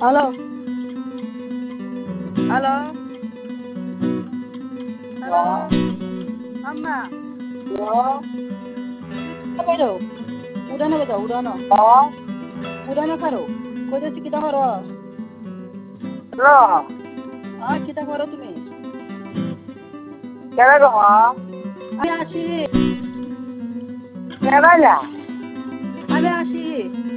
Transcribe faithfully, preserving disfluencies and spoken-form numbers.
hello hello hello আম্মা কইরো উড়ানো বেটা উড়ানো উড়ানো কারো কইতেছি কিতা করো আ কিতা করো তুমি আমি আসি আমি আসি